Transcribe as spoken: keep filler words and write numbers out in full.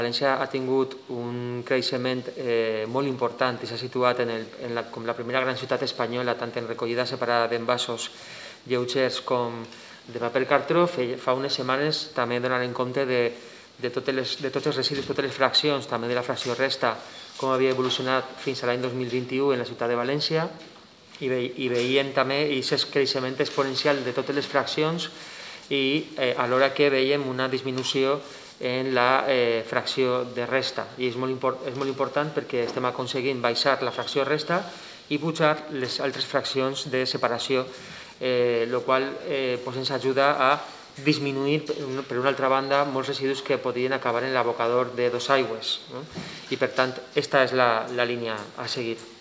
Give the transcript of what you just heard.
València ha tingut un creixement eh, molt important i s'ha situat en el, en la, com la primera gran ciutat espanyola, tant en recollida separada d'envasos lleugers com de paper cartró. Fa unes setmanes també donant compte de, de, totes les, de tots els residus, totes les fraccions, també de la fracció resta, com havia evolucionat fins a l'any dos mil vint-i-u en la ciutat de València, i, ve, i veiem també aquest creixement exponencial de totes les fraccions i eh, alhora que veiem una disminució en la eh, fracció de resta. I és molt, import, és molt important perquè estem aconseguint baixar la fracció resta i pujar les altres fraccions de separació, el eh, qual eh, pues ens ajuda a disminuir, per una altra banda, molts residus que podrien acabar en l'abocador de Dosaigües. No? I per tant, aquesta és la, la línia a seguir.